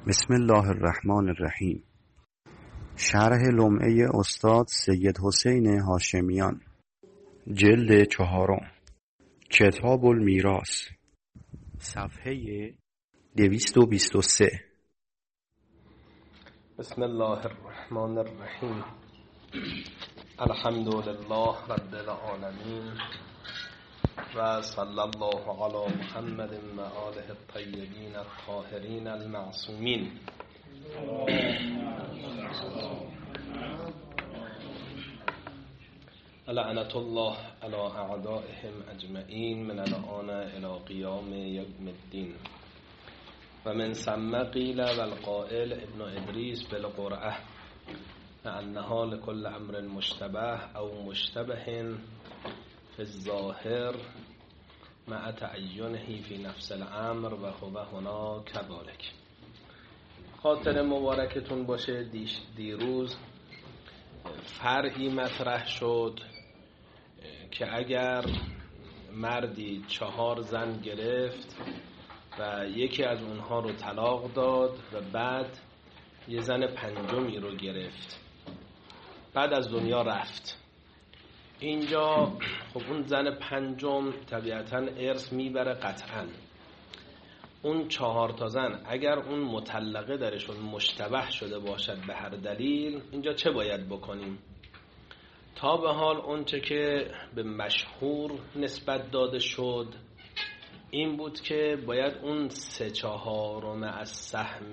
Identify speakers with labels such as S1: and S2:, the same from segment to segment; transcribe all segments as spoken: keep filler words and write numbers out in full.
S1: بسم الله الرحمن الرحیم. شرح لمعه استاد سید حسین هاشمیان، جلد چهارم، کتاب المیراث، صفحه دویست و بیست و سه.
S2: بسم الله الرحمن الرحیم. الحمد لله رب العالمین و صلی الله علی محمد و آله الطیبین الطاهرین المعصومین. لعنت الله علی اعدائهم اجمعین من الان الی قیام یوم الدین. و من ثم قیل والقائل ابن ادریس بالقرعه لانها لكل امر مشتبه او مشتبه فی الظاهر مع تعینه فی نفس الامر و هو هنا کذالک. خاطر مبارکتون باشه، دیروز فرعی مطرح شد که اگر مردی چهار زن گرفت و یکی از اونها رو طلاق داد و بعد یه زن پنجمی رو گرفت، بعد از دنیا رفت، اینجا خب اون زن پنجم طبیعتاً ارث میبره قطعاً. اون چهار تا زن اگر اون مطلقه درشون مشتبه شده باشد به هر دلیل، اینجا چه باید بکنیم؟ تا به حال اون چه که به مشهور نسبت داده شد این بود که باید اون سه چهارم از سهم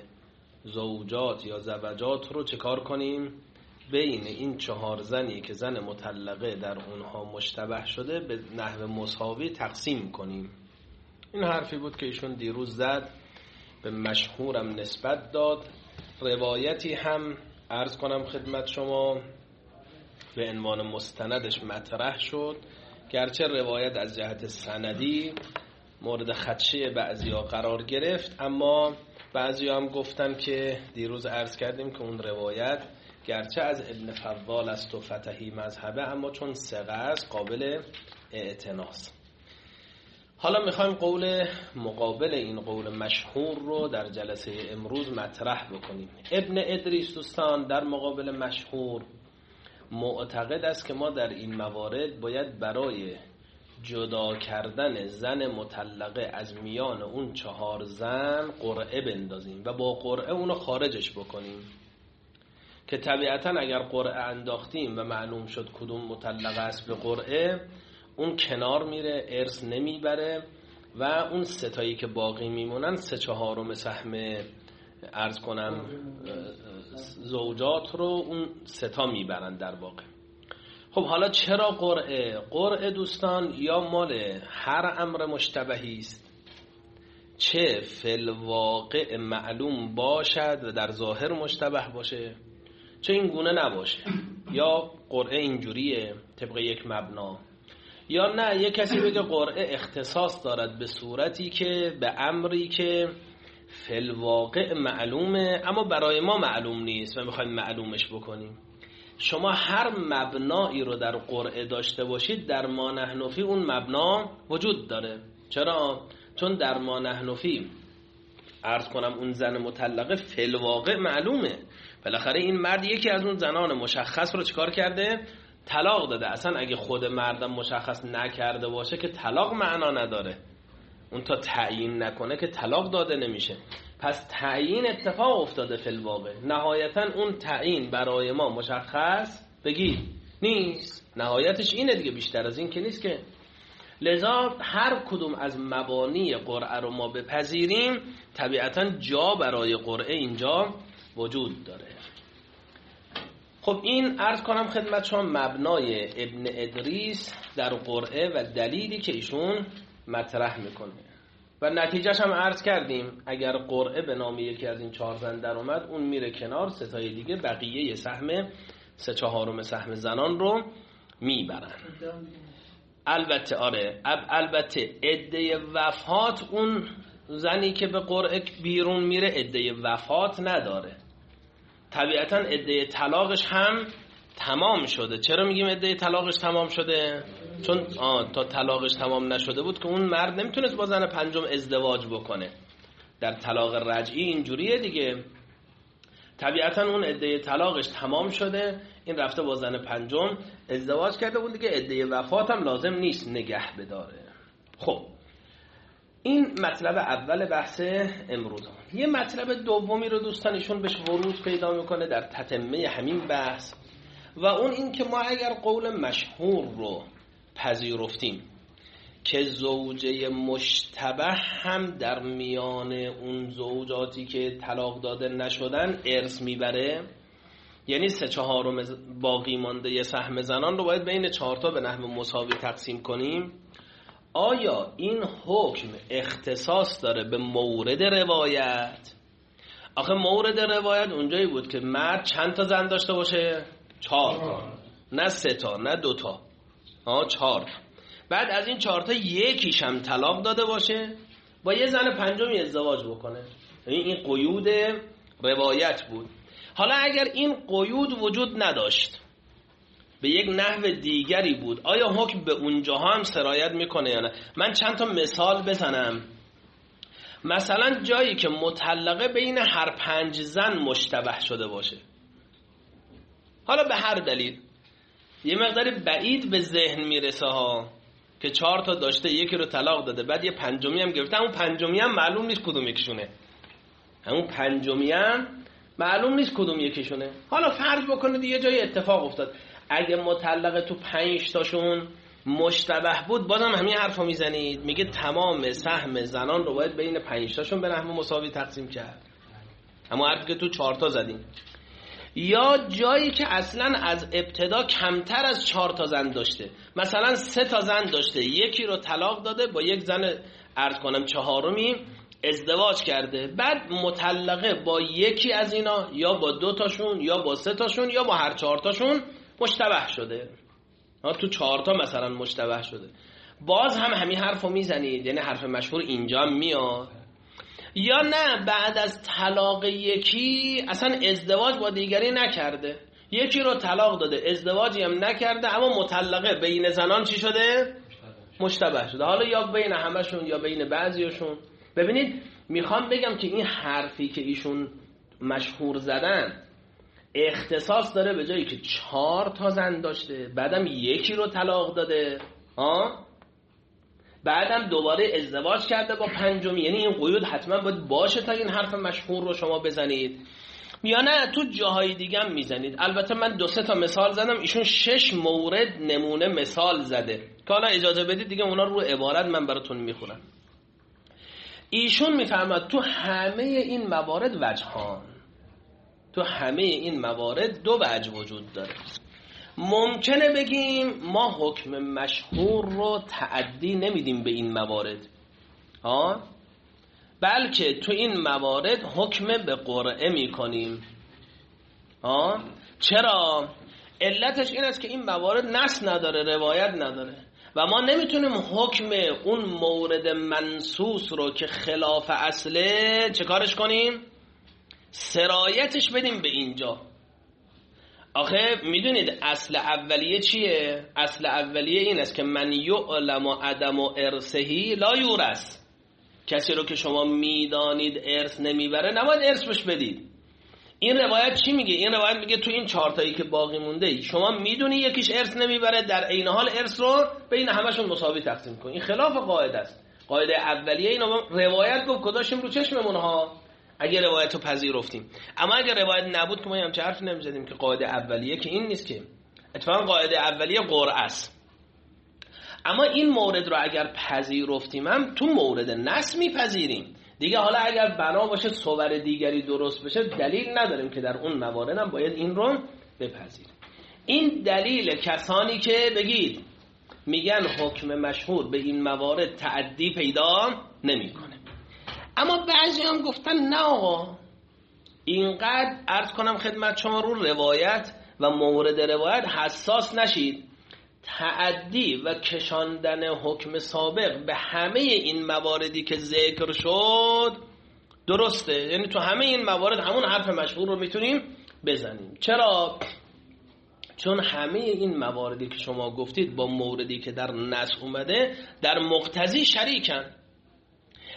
S2: زوجات یا زوجات رو چه کار کنیم؟ بین این چهار زنی که زن مطلقه در اونها مشتبه شده به نحو مساوی تقسیم کنیم. این حرفی بود که ایشون دیروز زد، به مشهورم نسبت داد. روایتی هم عرض کنم خدمت شما به عنوان مستندش مطرح شد، گرچه روایت از جهت سندی مورد خدشه بعضیا قرار گرفت، اما بعضیا هم گفتن که دیروز عرض کردیم که اون روایت گرچه از ابن فضال است و فتحی مذهبه، اما چون ثقه است قابل اعتناست. حالا میخوایم قول مقابل این قول مشهور رو در جلسه امروز مطرح بکنیم. ابن ادریس دوستان در مقابل مشهور معتقد است که ما در این موارد باید برای جدا کردن زن مطلقه از میان اون چهار زن قرعه بندازیم و با قرعه اونو خارجش بکنیم، که طبیعتاً اگر قرعه انداختیم و معلوم شد کدوم مطلقه است به قرعه، اون کنار میره، ارث نمیبره و اون ستایی که باقی میمونن سه چهارم سهم عرض کنم زوجات رو اون ستا میبرن در واقع. خب حالا چرا قرعه؟ قرعه دوستان یا مال هر امر مشتبهی است، چه فی الواقع معلوم باشد و در ظاهر مشتبه باشه، چه این گونه نباشه. یا قرعه اینجوریه طبق یک مبنا، یا نه یک کسی بگه قرعه اختصاص دارد به صورتی که به امری که فی الواقع معلومه اما برای ما معلوم نیست و میخوایم معلومش بکنیم. شما هر مبنایی رو در قرعه داشته باشید، در ما نحنفی اون مبنا وجود داره. چرا؟ چون در ما نحنفی عرض کنم اون زن مطلقه فی الواقع معلومه، بالاخره این مرد یکی از اون زنان مشخص رو چیکار کرده؟ طلاق داده. اصلا اگه خود مردم مشخص نکرده باشه که طلاق معنا نداره، اون تا تعیین نکنه که طلاق داده نمیشه. پس تعیین اتفاق افتاده فی الواقع، نهایتا اون تعیین برای ما مشخص بگی نیست، نهایتش اینه دیگه، بیشتر از این که نیست که. لذا هر کدوم از مبانی قرعه رو ما بپذیریم طبیعتا جا برای قرعه اینجا وجود داره. خب این عرض کنم خدمت شما مبنای ابن ادریس در قرعه و دلیلی که ایشون مطرح میکنه و نتیجهش هم عرض کردیم. اگر قرعه به نام یکی از این چهار زن در اومد، اون میره کنار، ستای دیگه بقیه سهم سه چهارم سهم زنان رو میبرن. البته آره البته عده وفات، اون زنی که به قرعه بیرون میره عده وفات نداره، طبیعتا عده طلاقش هم تمام شده. چرا میگیم عده طلاقش تمام شده؟ چون تا طلاقش تمام نشده بود که اون مرد نمیتونست با زن پنجم ازدواج بکنه. در طلاق رجعی اینجوریه دیگه، طبیعتا اون عده طلاقش تمام شده، این رفته با زن پنجم ازدواج کرده، اون دیگه عده وفات هم لازم نیست نگه بداره. خب این مطلب اول بحث امروز. یه مطلب دومی رو دوستان ایشون بهش ورود پیدا میکنه در تتمه همین بحث و اون این که ما اگر قول مشهور رو پذیرفتیم که زوجه مشتبه هم در میان اون زوجاتی که طلاق داده نشدن ارث میبره، یعنی سه چهارم باقی مانده یه سهم زنان رو باید بین چهارتا به نحو مساوی تقسیم کنیم، آیا این حکم اختصاص داره به مورد روایت؟ آخه مورد روایت اونجایی بود که مرد چند تا زن داشته باشه؟ چهار تا، نه سه تا نه دو تا، آه چهار. بعد از این چهار تا یکیش هم طلاق داده باشه، با یه زن پنجمی ازدواج بکنه. یعنی این قیود روایت بود. حالا اگر این قیود وجود نداشت، به یک نحو دیگری بود، آیا حکم به اونجاها هم سرایت میکنه یا نه؟ من چند تا مثال بزنم. مثلا جایی که مطلقه بین هر پنج زن مشتبه شده باشه، حالا به هر دلیل یه مقداری بعید به ذهن میرسه ها که چهار تا داشته یکی رو طلاق داده بعد یه پنجمی هم گرفته، همون پنجمی هم معلوم نیست کدوم یکیشونه، همون پنجمی هم معلوم نیست کدوم یکیشونه. حالا فرض بکنید یه جای اتفاق افتاد، اگه مطلقه تو پنج تاشون مشتبه بود، بازم همین حرفو میزنید، میگه تمام سهم زنان رو باید بین پنج تاشون به نحو مساوی تقسیم کرد، اما حرفی که تو چهار تا زدیم. یا جایی که اصلا از ابتدا کمتر از چهار تا زن داشته، مثلا سه تا زن داشته، یکی رو طلاق داده، با یک زن عرض کنم چهارمی ازدواج کرده، بعد مطلقه با یکی از اینا یا با دو تاشون یا با سه تاشون یا با هر چهار تاشون مشتبه شده، تو چهار تا مثلا مشتبه شده، باز هم همین حرفو میزنید، یعنی حرف مشهور اینجا میاد. یا نه بعد از طلاق یکی اصلا ازدواج با دیگری نکرده، یکی رو طلاق داده ازدواجی هم نکرده، اما مطلقه بین زنان چی شده؟ مشتبه شده، حالا یا بین همشون یا بین بعضیشون. ببینید میخوام بگم که این حرفی که ایشون مشهور زدن اختصاص داره به جایی که چهار تا زن داشته، بعدم یکی رو طلاق داده، آه بعدم دوباره ازدواج کرده با پنجمی، یعنی این قیود حتما باید باشه تا این حرف مشهور رو شما بزنید، یا نه تو جاهای دیگه هم میزنید. البته من دو سه تا مثال زدم، ایشون شش مورد نمونه مثال زده که حالا اجازه بدید دیگه اونا رو عبارت من براتون میخونم. ایشون میفرماد تو همه این موارد وجهان، تو همه این موارد دو وجه وجود داره. ممکنه بگیم ما حکم مشهور رو تعدی نمیدیم به این موارد، ها، بلکه تو این موارد حکم به قرعه میکنیم. ها، چرا؟ علتش این است که این موارد نص نداره، روایت نداره و ما نمیتونیم حکم اون مورد منصوص رو که خلاف اصله چه کارش کنیم؟ سرایتش بدیم به اینجا. آخه میدونید اصل اولیه چیه؟ اصل اولیه این است که من یعلم و عدم و ارثهی لا یورث، کسی رو که شما میدانید ارث نمیبره نباید ارث بهش بدید. این روایت چی میگه؟ این روایت میگه تو این چهار تایی که باقی مونده شما میدونی یکیش ارث نمیبره، در عین حال ارث رو بین همشون مساوی تقسیم کن. این خلاف قاعده است. قاعده اولیه اینو روایت گفت گذاشتیم رو چشممون ها اگه روایت رو پذیرفتیم، اما اگه روایت نبود که ما هم چه حرف نمیزدیم که قاعده اولیه که این نیست، که اتفاقا قاعده اولیه قرعه است. اما این مورد رو اگر پذیرفتیم هم تو مورد نص میپذیریم دیگه. حالا اگر بنا باشه صور دیگری درست بشه دلیل نداریم که در اون موارد هم باید این رو بپذیریم. این دلیل کسانی که بگید میگن حکم مشهور به این موارد تعدی پیدا نمیکنه. اما بعضی هم گفتن نه آقا، اینقدر عرض کنم خدمت شما رو روایت و مورد روایت حساس نشید. تعدی و کشاندن حکم سابق به همه این مواردی که ذکر شد درسته، یعنی تو همه این موارد همون حرف مشهور رو میتونیم بزنیم. چرا؟ چون همه این مواردی که شما گفتید با موردی که در نص اومده در مقتضی شریکن.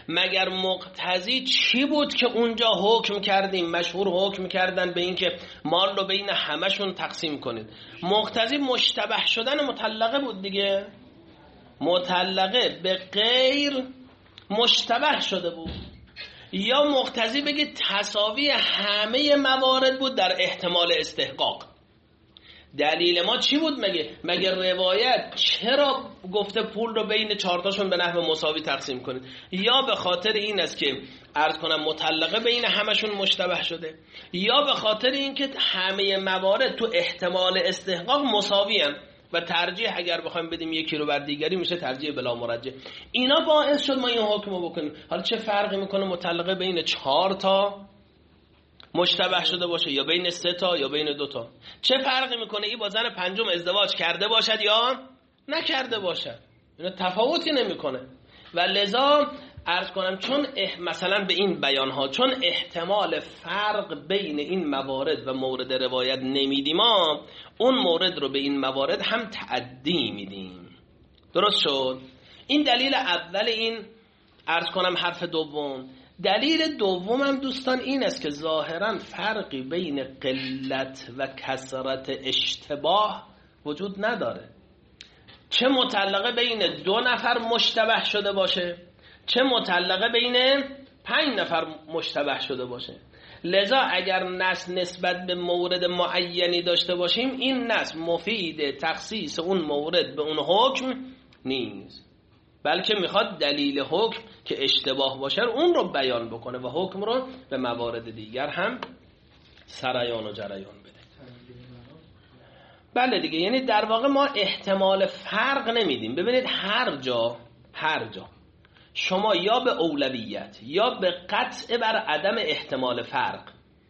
S2: مگر مقتضی چی بود که اونجا حکم کردیم؟ مشهور حکم کردن به این که مال رو بین همشون تقسیم کنید. مقتضی مشتبه شدن مطلقه بود دیگه. مطلقه به غیر مشتبه شده بود. یا مقتضی بگید تساوی همه موارد بود در احتمال استحقاق. دلیل ما چی بود مگه؟ مگه روایت چرا گفته پول رو بین چهارتاشون به نحو مساوی تقسیم کنید؟ یا به خاطر این است که عرض کنم مطلقه بین همشون مشتبه شده، یا به خاطر این که همه موارد تو احتمال استحقاق مساوی هستند و ترجیح اگر بخوایم بدیم یکی رو بر دیگری میشه ترجیح بلا مرجح. اینا باعث شد ما این حکم رو بکنیم. حالا چه فرقی میکنه مطلقه بین چهار تا مشتبه شده باشه یا بین سه تا یا بین دو تا؟ چه فرقی میکنه این با زن پنجم ازدواج کرده باشد یا نکرده باشد؟ اینا تفاوتی نمیکنه. و لذا عرض کنم چون مثلا به این بیان ها چون احتمال فرق بین این موارد و مورد روایت نمیدیم، ما اون مورد رو به این موارد هم تعدی میدیم. درست شد؟ این دلیل اول این عرض کنم حرف دوم. دلیل دومم دوستان این است که ظاهرا فرقی بین قلت و کثرت اشتباه وجود نداره. چه مطلقه بین دو نفر مشتبه شده باشه، چه مطلقه بین پنج نفر مشتبه شده باشه. لذا اگر نص نسبت به مورد معینی داشته باشیم، این نص مفید تخصیص اون مورد به اون حکم نیست، بلکه میخواد دلیل حکم که اشتباه باشه اون رو بیان بکنه و حکم رو به موارد دیگر هم سریان و جریان بده. بله دیگه، یعنی در واقع ما احتمال فرق نمیدیم. ببینید هر جا هر جا شما یا به اولویت یا به قطع بر عدم احتمال فرق،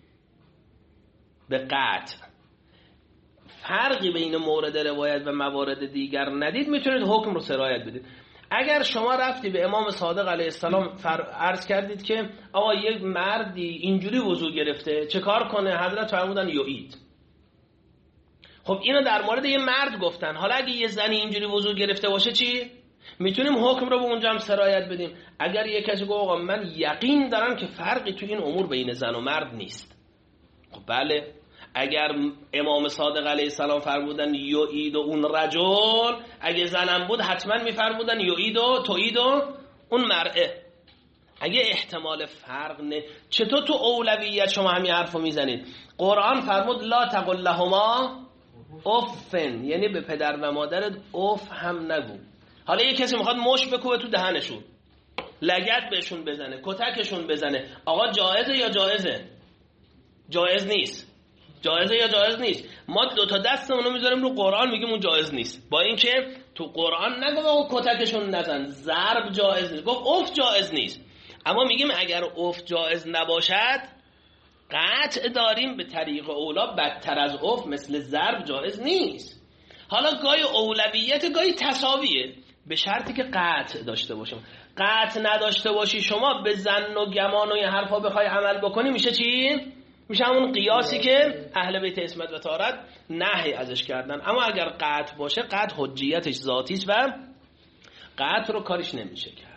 S2: به قطع فرقی بین مورد روایت و موارد دیگر ندید، میتونید حکم رو سرایت بدید. اگر شما رفتی به امام صادق علیه السلام عرض کردید که آقا یک مردی اینجوری وضو گرفته چه کار کنه؟ حضرت فرمودن یعید. خب اینو در مورد یه مرد گفتن. حالا اگه یه زنی اینجوری وضو گرفته باشه چی؟ میتونیم حکم رو به اونجا هم سرایت بدیم. اگر یه کسی گفت آقا من یقین دارم که فرقی تو این امور بین زن و مرد نیست، خب بله، اگر امام صادق علیه السلام فرمودن یعید و اون رجل، اگه زنم بود حتما میفرمودن یعید و توعید و اون مرأه. اگه احتمال فرق نه، چطور تو اولویت شما همین حرفو میزنید؟ قرآن فرمود لا تقل لهما افن، یعنی به پدر و مادرت اف هم نگو. حالا یه کسی میخواد مش بکوبه تو دهنشون، لگد بهشون بزنه، کتکشون بزنه، آقا جایزه یا جایزه؟ جایز نیست. جایزه یا جایز نیست؟ ما دو تا دستمون رو میذاریم رو قرآن میگیم اون جایز نیست، با اینکه تو قرآن نگفت آقا کتکشون نزن، ضرب جایز نیست، گفت اف جایز نیست. اما میگیم اگر اف جایز نباشد قطع داریم به طریق اولا بدتر از اف مثل ضرب جایز نیست. حالا گاهی اولویت گاهی تساویه، به شرطی که قطع داشته باشیم. قطع نداشته باشی شما به ظن و گمان و این حرفا بخوای عمل بکنی، میشه چی؟ میشه همون قیاسی که اهل بیت عصمت و طهارت نهی ازش کردن. اما اگر قطع باشه، قطع حجیتش ذاتیش و قطع رو کارش نمیشه کرد.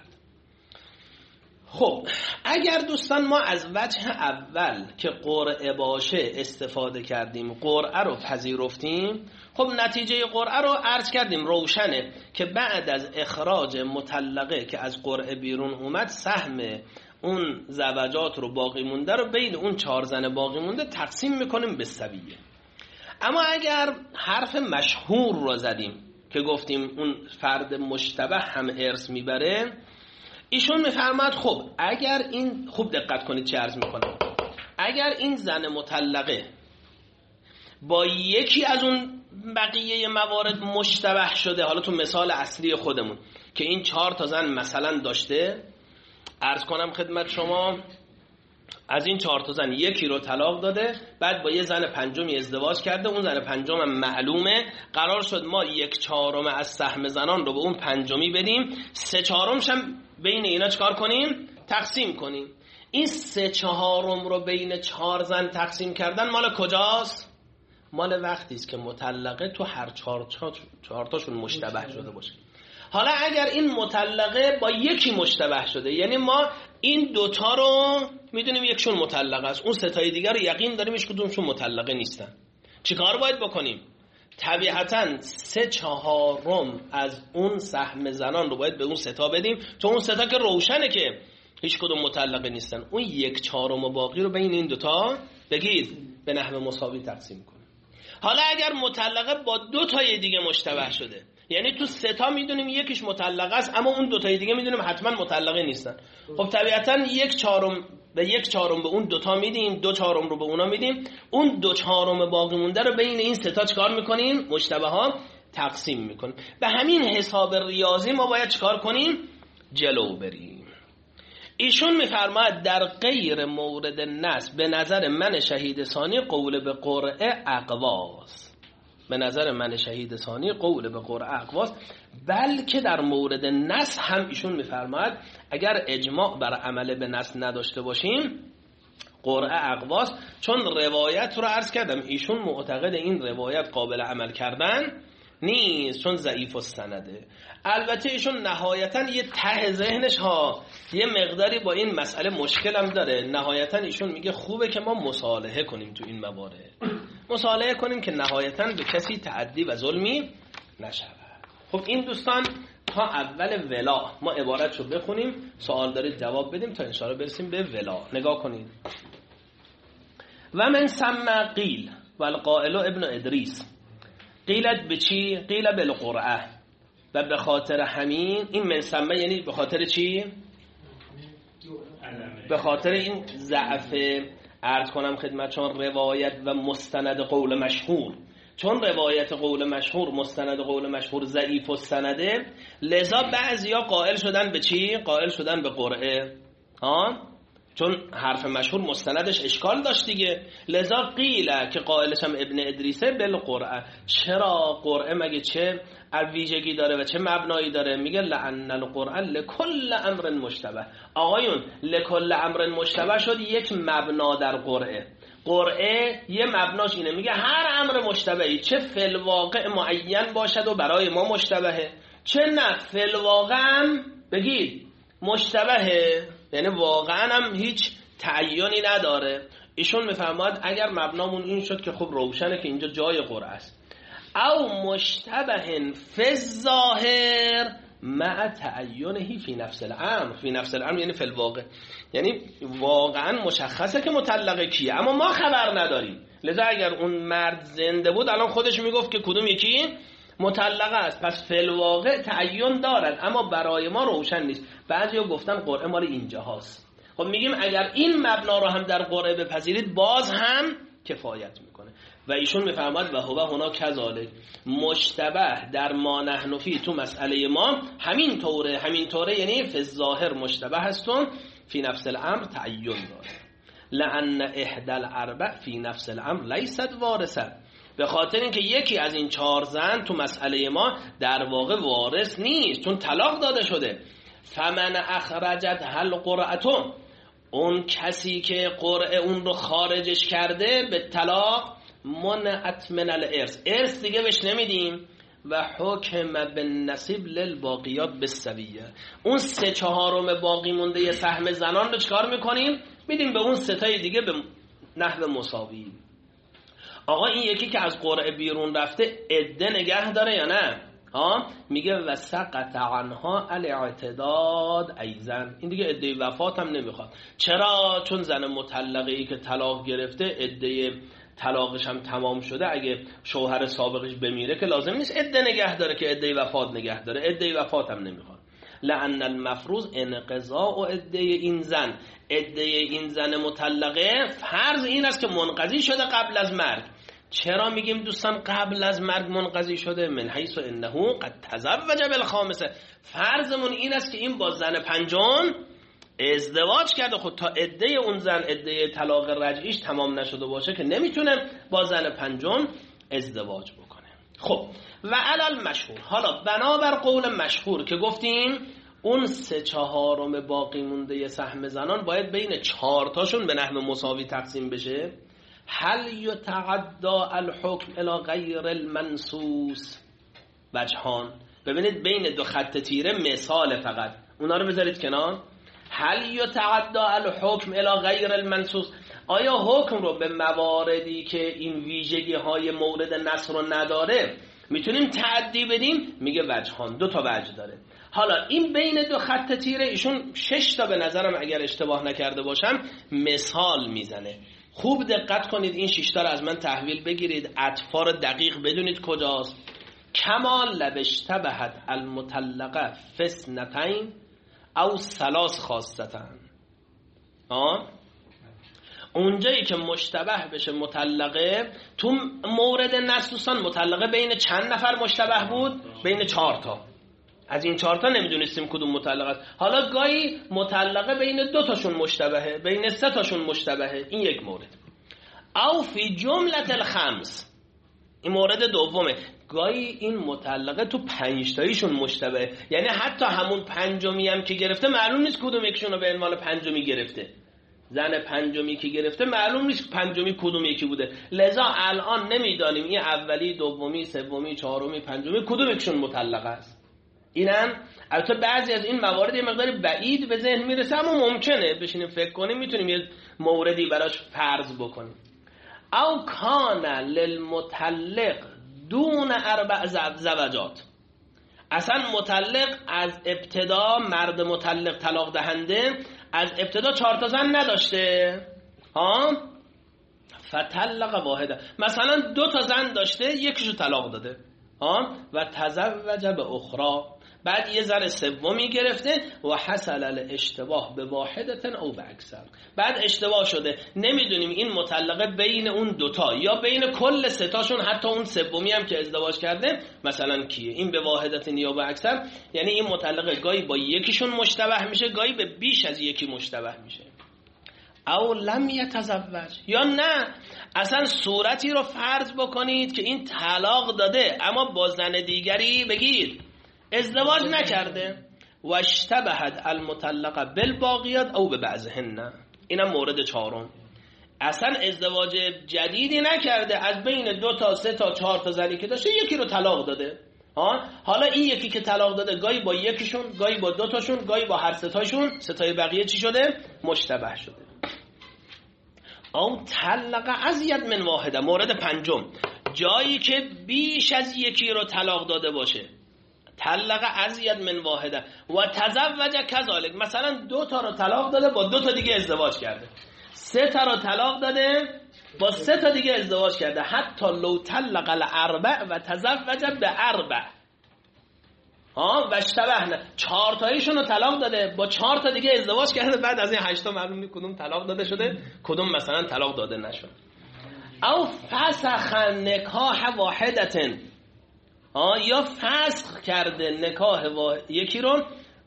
S2: خب اگر دوستان ما از وجه اول که قرعه باشه استفاده کردیم، قرعه رو پذیرفتیم، خب نتیجه قرعه رو عرض کردیم روشنه که بعد از اخراج مطلقه که از قرعه بیرون اومد، سهم اون زوجات رو باقی مونده رو بین اون چهار زن باقی مونده تقسیم میکنیم به سویه. اما اگر حرف مشهور رو زدیم که گفتیم اون فرد مشتبه هم ارث میبره، ایشون میفرماد خب اگر این، خوب دقت کنید چه عرض میکنم، اگر این زن مطلقه با یکی از اون بقیه موارد مشتبه شده، حالا تو مثال اصلی خودمون که این چهار تا زن مثلا داشته، عرض کنم خدمت شما از این چهار تا زن یکی رو طلاق داده، بعد با یه زن پنجمی ازدواج کرده، اون زن پنجم هم معلومه، قرار شد ما یک چهارم از سهم زنان رو به اون پنجمی بدیم، سه چهارمش هم بین اینا چکار کنیم؟ تقسیم کنیم. این سه چهارم رو بین چهار زن تقسیم کردن مال کجاست؟ مال وقتی است که مطلقه تو هر چهار چهار تاشون مشتبه شده باشه. حالا اگر این مطلقه با یکی مشتبه شده، یعنی ما این دوتا رو میدونیم یکشون مطلقه است، اون ستای دیگر رو یقین داریم هیچ کدومشون مطلقه نیستن، چیکار باید بکنیم؟ طبیعتاً سه چهارم از اون سهم زنان رو باید به اون ستا بدیم، چون اون ستا که روشنه که هیچ کدوم مطلقه نیستن. اون یک چهارم و باقی رو بین این دوتا بگید به نحو مساوی تقسیم کنیم. حالا اگر مطلقه با دو تای دیگه مشتبه شده، یعنی تو سه تا میدونیم یکیش مطلقه است اما اون دو تای دیگه میدونیم حتما مطلقه نیستن، خب طبیعتا یک چهارم به یک چهارم به اون دو تا میدیم، دو چهارم رو به اونا میدیم، اون دو چهارم باقی مونده رو بین این سه تا چیکار میکنیم؟ مشتبه ها تقسیم میکنیم. به همین حساب ریاضی ما باید چیکار کنیم؟ جلو بریم. ایشون میفرماید در غیر مورد نص به نظر من شهید ثانی قول به قرعه اقواس، به نظر من شهید ثانی قول به قرعه اقواس، بلکه در مورد نص هم ایشون میفرماید اگر اجماع بر عمل به نص نداشته باشیم قرعه اقواس، چون روایت رو عرض کردم ایشون معتقد این روایت قابل عمل کردن نیست چون ضعیف السنده. البته ایشون نهایتا یه ته ذهنش ها یه مقداری با این مسئله مشکل هم داره، نهایتا ایشون میگه خوبه که ما مصالحه کنیم تو این موارد، مصالحه کنیم که نهایتا به کسی تعدی و ظلمی نشود. خب این دوستان تا اول ولا ما عبارت رو بخونیم، سوال دارید جواب بدیم تا انشاءالله برسیم به ولا. نگاه کنید. و من سمع قیل و القائل ابن ادریس، قیلت به چی؟ قیل بالقرعه، و به خاطر همین این من سمع یعنی به خاطر چی؟ به خاطر این ضعف عرض کنم خدمت چون روایت و مستند قول مشهور، چون روایت قول مشهور مستند قول مشهور ضعیف السنده، لذا بعضیا قائل شدن به چی؟ قائل شدن به قرعه، ها؟ چون حرف مشهور مستندش اشکال داشت دیگه، لذا قیله که قائلش هم ابن ادریسه بالقرعه. چرا قرعه مگه چه ویژگی داره و چه مبنایی داره؟ میگه لعن القرعه لکل امر مشتبه. آقایون لکل امر مشتبه شد یک مبنا در قرعه. قرعه یه مبناش اینه، میگه هر امر مشتبهی چه فی الواقع معین باشد و برای ما مشتبهه، چه نه فی الواقع هم بگید مشتبهه، یعنی واقعا هم هیچ تعیینی نداره. ایشون میفرماید اگر مبنامون این شد که خب روشنه که اینجا جای قرعه است، او مشتبه فی الظاهر مع تعینه فی نفس الامر، فی نفس الامر یعنی فی الواقع، یعنی واقعا مشخصه که مطلقه کیه اما ما خبر نداریم. لذا اگر اون مرد زنده بود الان خودش میگفت که کدوم یکی مطلقه است، پس فی الواقع تعین دارد اما برای ما روشن نیست. بعضیا گفتن قرعه مال اینجا هست. خب میگیم اگر این مبنا رو هم در قرعه بپذیرید باز هم کفایت میکنه. و ایشون میفرماد و هو هنا کذالک، مشتبه در ما نحن فی تو مسئله ما همین طوره، همین طوره یعنی فی الظاهر مشتبه هستون فی نفس الامر تعین داره. لان احدى الاربع فی نفس الامر لیست وارثه، به خاطر اینکه یکی از این چهار زن تو مسئله ما در واقع وارث نیست چون طلاق داده شده. فمن اخرجت هل قرعتون، اون کسی که قرعه اون رو خارجش کرده به طلاق، منعت من الارث، ارث دیگه بهش نمیدیم. و حکم بالنصیب للباقیات بالسویه، اون سه چهارم باقی مونده سهم زنان رو چکار میکنیم؟ میدیم به اون ستای دیگه به نحو مساوی. آقا این یکی که از قرعه بیرون رفته عده نگه داره یا نه؟ ها میگه و سقط عنها الاعتداد ایزن، این دیگه عده وفات هم نمیخواد. چرا؟ چون زن مطلقه ای که طلاق گرفته عده طلاقش هم تمام شده، اگه شوهر سابقش بمیره که لازم نیست عده نگه داره که عده وفات نگه داره، عده وفات هم نمیخواد. لأن المفروض انقضاء و عده این زن، عده این زن مطلقه فرض این است که منقضی شده قبل از مرگ. چرا میگیم دوستان قبل از مرگ منقضی شده؟ من حیث انه قد تزوج بالخامسه، فرضمون این است که این با زن پنجم ازدواج کرده، خود تا عده اون زن عده طلاق رجعیش تمام نشده باشه که نمیتونه با زن پنجم ازدواج بکنه. خب و علل مشهور، حالا بنابر قول مشهور که گفتیم اون سه چهارم باقی مونده سهم زنان باید بین چهار تاشون به نحو مساوی تقسیم بشه. هل یتعدى الحکم الی غیر المنصوص؟ وجهان، ببینید بین دو خط تیره مثال، فقط اونا رو بذارید کنار. هل یتعدی الحکم الی غیر المنصوص، آیا حکم رو به مواردی که این ویژگی های مورد نص رو نداره میتونیم تعدی بدیم؟ میگه وجهان، دو تا وجه داره. حالا این بین دو خط تیره ایشون شش تا به نظرم اگر اشتباه نکرده باشم مثال میزنه. خوب دقت کنید، این شش تا رو از من تحویل بگیرید، اطفا رو دقیق بدونید کجاست. کمال لبشتبهت المطلقه فسنتین او ثلاث خاصتن. آه اونجایی که مشتبه بشه مطلقه، تو مورد نص دوستان مطلقه بین چند نفر مشتبه بود؟ بین چهار تا. از این چهار تا نمیدونستیم کدوم مطلقه است. حالا گاهی مطلقه بین دو تاشون مشتبهه، بین سه تاشون مشتبهه. این یک مورد. او فی جمله الخمس، این مورد دومه. گاهی این مطلقه تو پنج تاییشون مشتبهه، یعنی حتی همون پنجمی هم که گرفته معلوم نیست کدوم یکشون رو به عنوان پنجمی گرفته. زن پنجمی که گرفته معلوم نیست پنجمی کدوم یکی بوده، لذا الان نمیدانیم این اولی، دومی، سومی، چهارمی، پنجمی کدوم یکشون مطلقه است. اینم البته بعضی از این موارد یه مقدار بعید به ذهن میرسه، اما ممکنه بشینیم فکر کنیم، میتونیم یه موردی براش فرض بکنیم. او کان للمطلق دون اربع زوجات، اصلا مطلق از ابتدا، مرد مطلق طلاق دهنده از ابتدا چهار تا زن نداشته، ها فطلق واحده، مثلا دو تا زن داشته یکیشو طلاق داده، ها و تزوج به اخرى، بعد یه زن سومی گرفته و حصل الاشتباه به واحدتن او به اکثر، بعد اشتباه شده، نمیدونیم این مطلقه بین اون دوتا یا بین کل ستاشون، حتی اون سومی هم که ازدواج کرده مثلا کیه، این به واحدتن یا به اکثر، یعنی این مطلقه گاهی با یکیشون مشتبه میشه، گاهی به بیش از یکی مشتبه میشه. او لم یتزوج، یا نه اصلا صورتی رو فرض بکنید که این طلاق داده اما با زن دیگری بگید ازدواج نکرده، و اشتبهت المطلقه بالباقیات او به بعضهن، اینم مورد چهارم. اصلا ازدواج جدیدی نکرده، از بین دو تا سه تا چهار تا زنی که داشته یکی رو طلاق داده. ها حالا این یکی که طلاق داده گاهی با یکیشون، گاهی با دو تاشون، گاهی با هر سه تاشون، سه تای بقیه چی شده؟ مشتبه شده. او طلق ازید من واحده، مورد پنجم، جایی که بیش از یکی رو طلاق داده باشه، طلق ازید من واحده و تزوج کذالک، مثلا دو تا رو طلاق داده با دو تا دیگه ازدواج کرده، سه تا رو طلاق داده با سه تا دیگه ازدواج کرده، حتی لو طلق الاربع و تزوج به اربع، ها و اشتبهنا، چهار تاییشون رو طلاق داده با چهار تا دیگه ازدواج کرده، بعد از این هشت تا معلوم نیست کدوم طلاق داده شده کدوم مثلا طلاق داده نشد. او فسخ نکاح واحدتن، یا فسخ کرده نکاح یکی رو،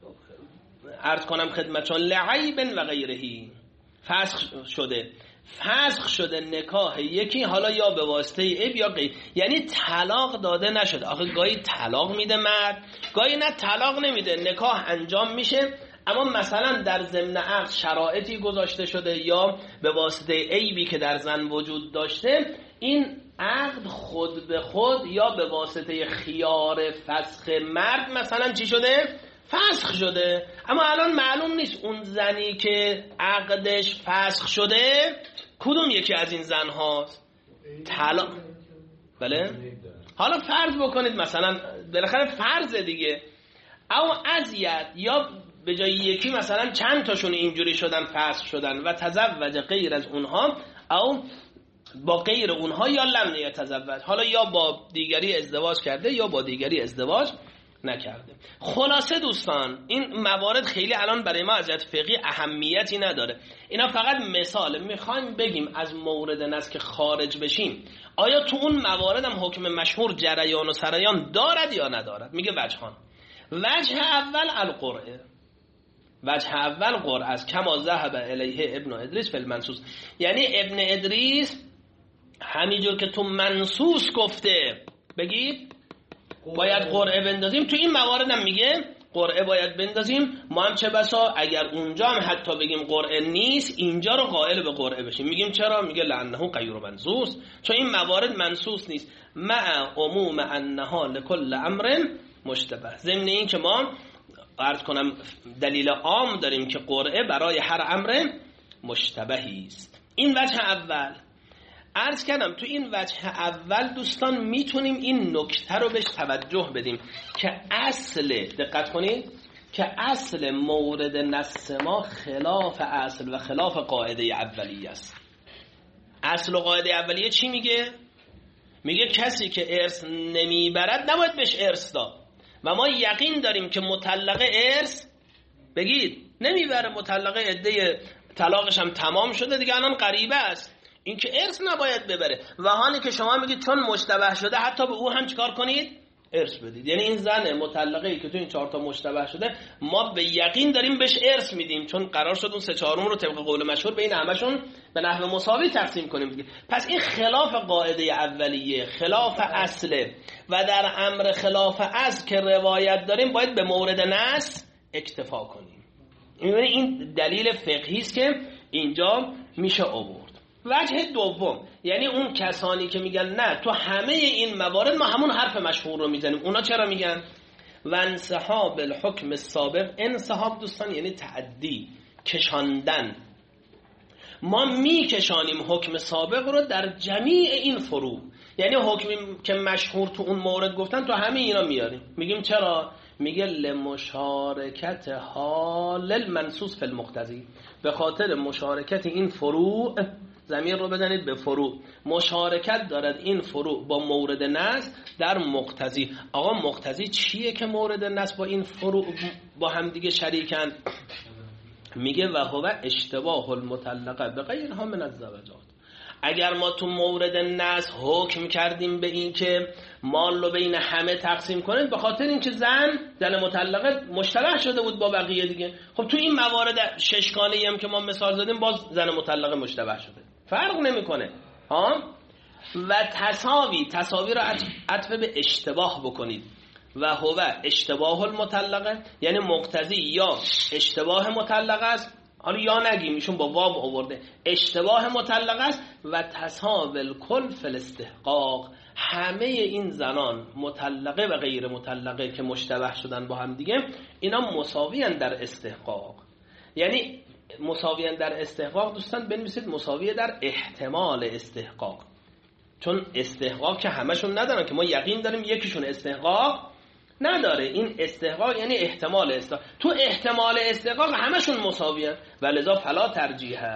S2: عرض کنم خدمتشون لعیب و غیرهی، فسخ شده، فسخ شده نکاح یکی، حالا یا به واسطه عیب یا غیر، یعنی طلاق داده نشده. آخه گاهی طلاق میده مرد، گاهی نه طلاق نمیده، نکاح انجام میشه اما مثلا در ضمن عقد شرایطی گذاشته شده یا به واسطه عیبی که در زن وجود داشته، این عقد خود به خود یا به واسطه خیار فسخ مرد مثلا چی شده؟ فسخ شده. اما الان معلوم نیست اون زنی که عقدش فسخ شده کدوم یکی از این زن هاست. طلاق بله؟ حالا فرض بکنید مثلا بالاخره فرض دیگه، او ازید یا به جای یکی مثلا چند تاشون اینجوری شدن فسخ شدن، و تزوج غیر از اونها او با غیر اونها یا لم یتزوج، حالا یا با دیگری ازدواج کرده یا با دیگری ازدواج نکرده. خلاصه دوستان این موارد خیلی الان برای ما از جهت فقهی اهمیتی نداره، اینا فقط مثال. میخوایم بگیم از مورد نص که خارج بشیم آیا تو اون موارد هم حکم مشهور جریان و سریان دارد یا ندارد؟ میگه وجهان. وجه اول القرعه، وجه اول قرعه از کما ذهب الیه ابن ادریس فی المنصوص، یعنی ابن ادریس همینجور که تو منصوص گفته بگید باید قرعه بندازیم، تو این موارد هم میگه قرعه باید بندازیم. ما هم چه بسا اگر اونجا هم حتی بگیم قرعه نیست، اینجا رو قائل به قرعه بشیم. میگیم چرا؟ میگه لعنه غیر منصوص، چون این موارد منصوص نیست، مع عموم انها لكل امر مشتبه. ضمن این که ما عرض کنم دلیل عام داریم که قرعه برای هر امر مشتبهی است. این وجه اول. عرض کردم تو این وجه اول دوستان میتونیم این نکته رو بهش توجه بدیم که اصل، دقت کنید، که اصل مورد نص ما خلاف اصل و خلاف قاعده اولیه است. اصل و قاعده اولیه چی میگه؟ میگه کسی که ارث نمیبرد نباید بهش ارث داد و ما یقین داریم که مطلقه ارث بگید نمیبره. مطلقه عده طلاقش هم تمام شده دیگه، الان غریبه است، این که ارث نباید ببره. و حالی که شما میگید چون مشتبه شده حتی به او هم چیکار کنید؟ ارث بدید. یعنی این زن مطلقه ای که تو این چهار تا مشتبه شده ما به یقین داریم بهش ارث میدیم، چون قرار شد اون سه چهارم رو طبق قول مشهور بین همشون به نحو مساوی تقسیم کنیم دیگه. پس این خلاف قاعده اولیه، خلاف اصله و در امر خلاف اصل که روایت داریم باید به مورد نص اکتفا کنیم. این دلیل فقهی است که اینجا میشه آورد. وجه دوم، یعنی اون کسانی که میگن نه تو همه این موارد ما همون حرف مشهور رو میزنیم، اونا چرا میگن؟ و انسحاب الحکم السابق. انسحاب دوستان یعنی تعدی، کشاندن. ما میکشانیم حکم سابق رو در جمیع این فروع، یعنی حکمی که مشهور تو اون مورد گفتن تو همه اینا میاریم. میگیم چرا؟ میگه لمشارکت حال المنصوص فی المقتضی، به خاطر مشارکت این فروع، ضمیر رو بدنید به فروع، مشارکت دارد این فروع با مورد نص در مقتضی. آقا مقتضی چیه که مورد نص با این فروع با هم دیگه شریکن؟ میگه و هو اشتباه المطلقه به غیرها من الزوجات. اگر ما تو مورد نص حکم کردیم به این که مال رو بین همه تقسیم کنیم به خاطر اینکه زن زن مطلقه مشتبه شده بود با بقیه دیگه، خب تو این موارد ششگانه‌ای هم که ما مثال زدیم باز زن مطلقه مشتبه شده، فرق نمیکنه ها. و تساوی، تساوی رو عطف به اشتباه بکنید. و هو اشتباه المطلقه یعنی مقتضی یا اشتباه مطلقه است، حالا یا نگیم ایشون با واب آورده، اشتباه مطلقه است. و تساوی الکل فی الاستحقاق، همه این زنان مطلقه و غیر مطلقه که مشتبه شدن با هم دیگه اینا مساویان در استحقاق. یعنی مساویان در استحقاق دوستان بنویسید مساویه در احتمال استحقاق، چون استحقاق که همشون ندارن که ما یقین داریم یکیشون استحقاق نداره. این استحقاق یعنی احتمال استحقاق، تو احتمال استحقاق همشون مساویان ولذا فلا ترجیحه.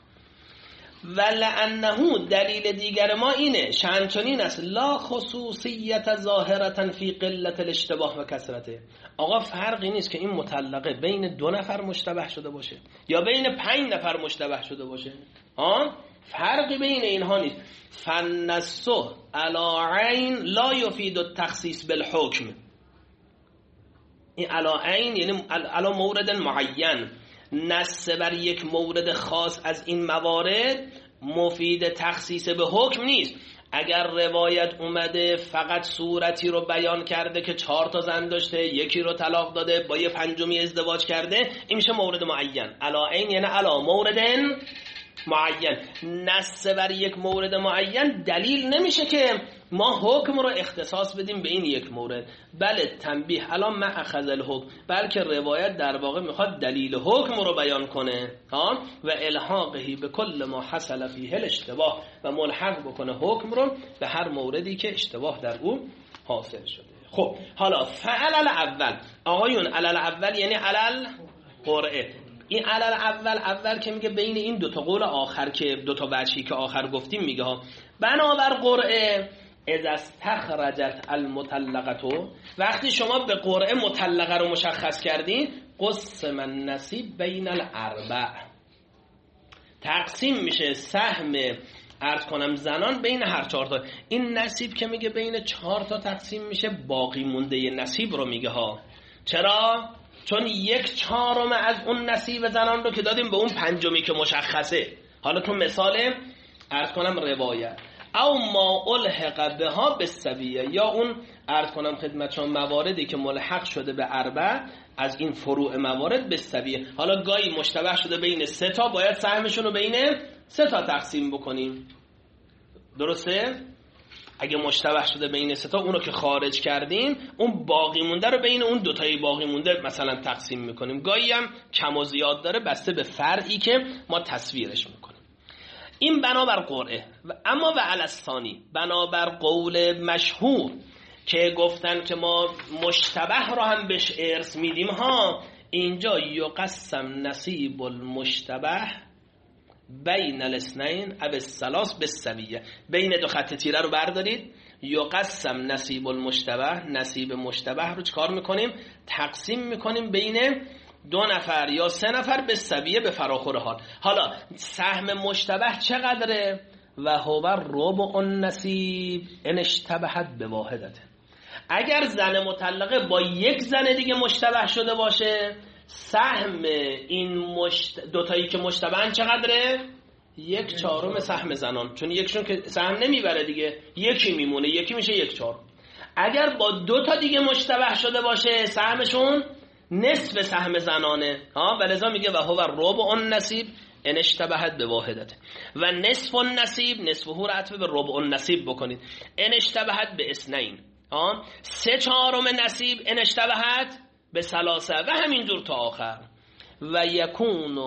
S2: ولانه دلیل دیگر ما اینه شأنچنین است لا خصوصیت ظاهرة فی قلت الاشتباه و کثرته. آقا فرقی نیست که این مطلقه بین دو نفر مشتبه شده باشه یا بین پنج نفر مشتبه شده باشه، ها فرقی بین اینها نیست. فالنص علی عین لا یفید التخصیص بالحکم. این علی عین یعنی علی مورد معین، نص بر یک مورد خاص از این موارد مفید تخصیص به حکم نیست. اگر روایت اومده فقط صورتی رو بیان کرده که چهار تا زن داشته، یکی رو طلاق داده، با یه پنجمی ازدواج کرده، این میشه مورد معین. علی عین یعنی علی مورد معین. نص بر یک مورد معین دلیل نمیشه که ما حکم رو اختصاص بدیم به این یک مورد. بله تنبیه الان ما اخذ الحکم، بلکه روایت در واقع میخواد دلیل حکم رو بیان کنه ها و الحاقه به کل ما حصل فیه الاشتباه و ملحق بکنه حکم رو به هر موردی که اشتباه در او حاصل شده. خب حالا فعل الاول آقایون، علل اول یعنی علل قرعه. این علل اول اول که میگه بین این دو تا قول آخر که دو تا وجهی که آخر گفتیم میگه ها بنابر قرعه اذا استخرجت المطلقه، وقتی شما به قرعه مطلقه رو مشخص کردین قسم النصیب بین الاربع، تقسیم میشه سهم عرض کنم زنان بین هر چهار تا. این نصیب که میگه بین چهار تا تقسیم میشه باقی مونده نصیب رو میگه ها. چرا؟ چون یک چهارم از اون نصیب زنان رو که دادیم به اون پنجمی که مشخصه. حالا تو مثال عرض کنم روایت او ما الحق بها بالسویه، یا اون عرض کنم خدمت شما مواردی که ملحق شده به اربع از این فروع موارد بالسویه. حالا گاهی مشتبه شده بین سه تا، باید سهمشون رو بین سه تا تقسیم بکنیم، درسته؟ اگه مشتبه شده بین سه تا، اونو که خارج کردیم، اون باقی مونده رو بین اون دوتای باقی مونده مثلا تقسیم میکنیم. گاهی هم کم و زیاد داره بسته به فرعی که ما تصویرش میکنیم. این بنابر قرعه. اما و علی الثانی، بنابر قول مشهور که گفتن که ما مشتبه رو هم بهش ارث میدیم ها، اینجا یقسم نصیب المشتبه بین الاثنین او الثلاث بالسویه. بین دو خط تیره رو بردارید، یقسم نصیب المشتبه، نصیب مشتبه رو چکار میکنیم؟ تقسیم میکنیم بین دو نفر یا سه نفر به سویه، به فراخور حال. حالا سهم مشتبه چقدره؟ و هو ربع النصیب ان اشتبهت به واحدته. اگر زن مطلقه با یک زن دیگه مشتبه شده باشه، سهم این مشت... دوتایی که مشتبهن چقدره؟ یک چهارم سهم زنان، چون یکشون که سهم نمیبره دیگه، یکی میمونه، یکی میشه یک چهارم. اگر با دو تا دیگه مشتبه شده باشه، سهمشون نصف سهم زنانه ها، ولذا میگه و هو ربع النصیب ان اشتبهت به واحدته. و نصف النصیب، نصفه رو عطف به ربع النصیب بکنید، ان اشتبهت به اثنین، ها سه چهارم نصیب ان اشتبهت به ثلاثه و همینجور تا آخر. و یکون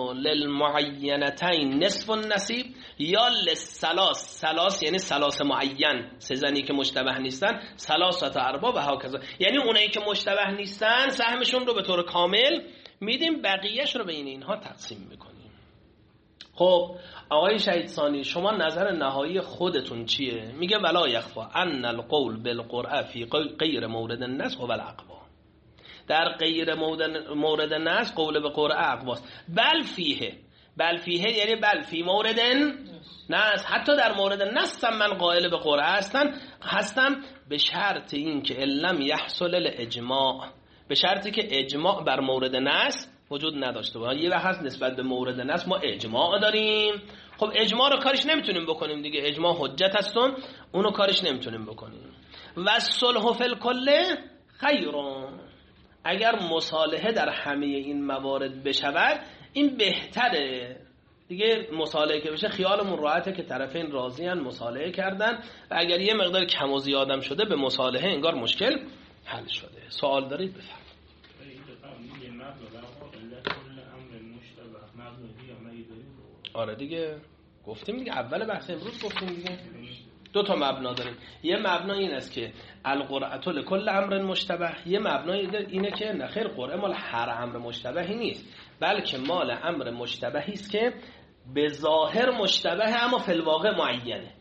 S2: للمعینتین نصف النصیب یا للثلاث، ثلاث یعنی ثلاث معین، سه زنی که مشتبه نیستن، ثلاثه ارباع و هکذا، یعنی اونایی که مشتبه نیستن سهمشون رو به طور کامل میدیم، بقیهش رو بین اینها تقسیم میکنیم. خب آقای شهید ثانی، شما نظر نهایی خودتون چیه؟ میگه ولا یخفا ان القول بالقرعه فی غیر مورد النص هو الاقوا. در غیر مورد نص قول به قرعه اقواست. بل فیه، بل فیه یعنی بل فی مورد نص، حتی در مورد نص هم من قائل به قرعه هستم هستم به شرط این که علم یحصل الاجماع، به شرطی که اجماع بر مورد نص وجود نداشته باشه. یه وقت هست نسبت به مورد نص ما اجماع داریم، خب اجماع رو کارش نمیتونیم بکنیم دیگه، اجماع حجت هستون، اونو کارش نمیتونیم بکنیم. و صلح فی الکل خیرون، اگر مصالحه در همه این موارد بشود این بهتره دیگه. مصالحه که بشه خیالمون راحته که طرفین راضیان، مصالحه کردن، و اگر یه مقدار کم و زیادم شده به مصالحه انگار مشکل حل شده. سوال دارید بفرمایید. آره دیگه گفتیم دیگه، اول بحث امروز گفتیم دیگه دو تا مبنا داریم. یه مبنا این است که القرعه لکل امر مشتبه، یه مبنا اینه که نخیر قرعه مال هر امر مشتبهی نیست، بلکه مال امر مشتبهی است که به ظاهر مشتبه اما فی الواقع معینه.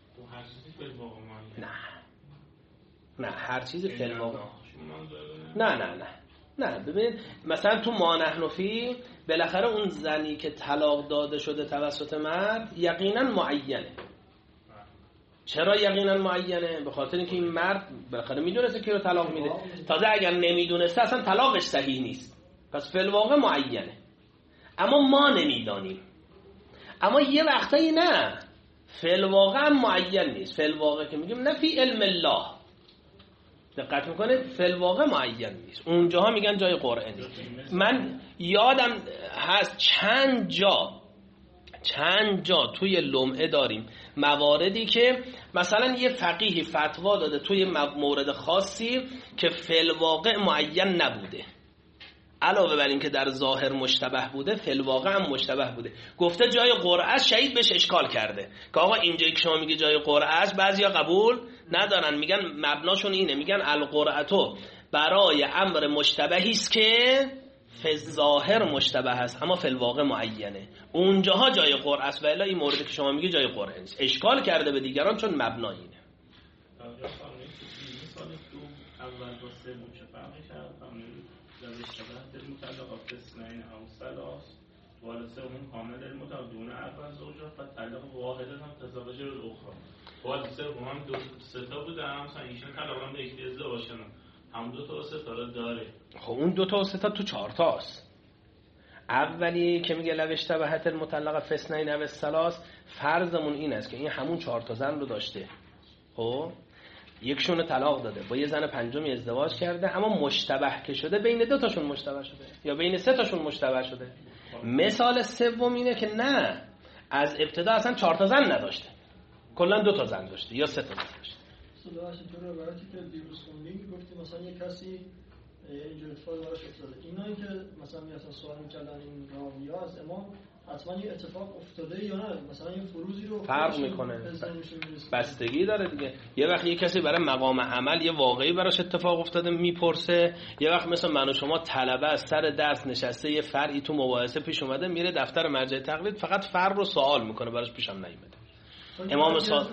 S2: نه نه هر چیزی فی الواقع نه نه نه نه ببینید مثلا تو ما نحن فی، بالاخره اون زنی که طلاق داده شده توسط مرد یقینا معینه. چرا یقینا معینه؟ به خاطر اینکه این مرد بالاخره میدونسته که رو طلاق میده، تازه اگر نمیدونسته اصلا طلاقش صحیح نیست، پس فی الواقع معینه، اما ما نمیدانیم. اما یه وقتایی نه، فی الواقع معین نیست. فی الواقع که میگیم نه فی علم الله، دقت میکنه، فی الواقع معین نیست. اونجاها میگن جای قرعه نیست. من یادم هست چند جا چند جا توی لمعه داریم مواردی که مثلا یه فقیهی فتوا داده توی مورد خاصی که فی الواقع معین نبوده، علاوه بر این که در ظاهر مشتبه بوده فی الواقع هم مشتبه بوده، گفته جای قرعه است، شهید بهش اشکال کرده که آقا اینجایی که شما میگی جای قرعه است بعضیا قبول ندارن، میگن مبناشون اینه، میگن القرعه برای امر مشتبهی است که فی ظاهر مشتبه است اما فی الواقع معینه، اونجاها جای قرعه است، و الا این موردی که شما میگی جای قرعه نیست. اشکال کرده به دیگران چون مبنا اینه.
S3: اول با سه بود چه فرقی کرد؟ در اشتباه دل مطلق اثنین او ثلاث والا سه اون کامل دل مطلق دون اول زوجه و طلق واحده هم تزوج الاخرى. والا سه هم دو سه تا بود، هم مثلا ایشون طلاق هم به یک ازدواج شدن، هم دو تا و سه تا رو داره.
S2: خب اون دو تا و سه تا تو چهار تاست. اولی که میگه لو اشتبهت المطلقه فی اثنین او ثلاث، فرضمون این است که این همون چهار تا زن رو داشته، خب یکشون طلاق داده، با یه زن پنجمی ازدواج کرده، اما مشتبه که شده بین دو تاشون مشتبه شده یا بین سه تاشون مشتبه شده. مثال سوم اینه که نه، از ابتدا اصلا چهار تا زن نداشته، کلا دو تا زن داشته یا سه تا زن داشته،
S4: افتاده هست اینطور روایتی که دیروز خوندیم گفتی مثلا یه کسی اینجور اتفاق براش افتاده. اینایی که مثلا میاتن سوال میکردن این راوی‌ها از امام حتما یه اتفاق افتاده یا نه؟ مثلا یه فروزی رو
S2: فرق میکنه، بستگی داره دیگه. یه وقت یه کسی برای مقام عمل یه واقعی براش اتفاق افتاده میپرسه، یه وقت مثلا من و شما طلبه از سر درس نشسته یه فرعی تو مباحثه پیش اومده، میره دفتر مرجع تقلید فقط فرع رو سوال میکنه، براش پیشم نیومده. امام صادق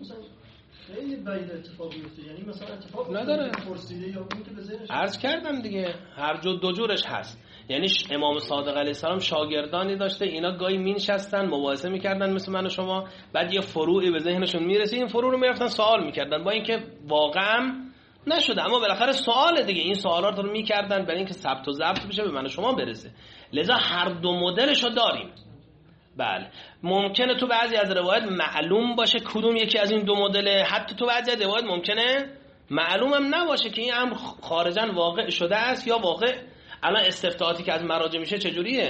S4: خیلی بعید اتفاق بیفته، یعنی مثلا اتفاق
S2: نداره.
S4: پرسیده یا اون که به ذهنش
S2: عرض کردم دیگه، هر جو دو جورش هست. یعنی امام صادق علیه السلام شاگردانی داشته، اینا گاهی مینشستن مباحثه میکردن مثل من و شما، بعد یه فروعی به ذهنشون میرسید، این فروع رو میرفتن سوال میکردن، با اینکه واقعا نشده اما بالاخره سوال دیگه، این سوالات رو میکردن برای اینکه ثبت و ضبط بشه به من و شما برسه. لذا هر دو مدلشو داریم. بله ممکنه تو بعضی از روایت معلوم باشه کدوم یکی از این دو مدله، حتی تو بعضی از روایت ممکنه معلومم نباشه که این امر خارجاً واقع شده است یا واقع. الان استفتاحاتی که از مراجع میشه چجوریه؟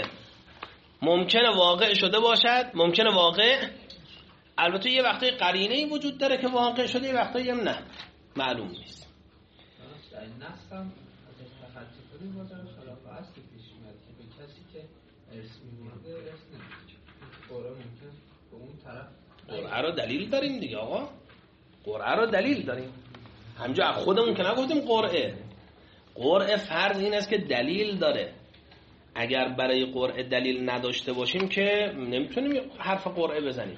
S2: ممکنه واقع شده باشد، ممکنه واقع، البته یه وقتی قرینه‌ای وجود داره که واقع شده، یه وقتی هم نه معلوم نیست.
S5: درست این نصم از تخطی کنیم بازم خلاف اصلی پیش میاد که به کسی که ارث می‌مونده ارث نمیشه. قرآن ممکن به اون طرف
S2: قرآن رو دلیل داریم دیگه آقا، قرآن رو دلیل داریم، همینجا خودمون که نگفتیم قرآن. قرآن فرض این است که دلیل داره. اگر برای قرآن دلیل نداشته باشیم که نمیتونیم حرف قرآن بزنیم.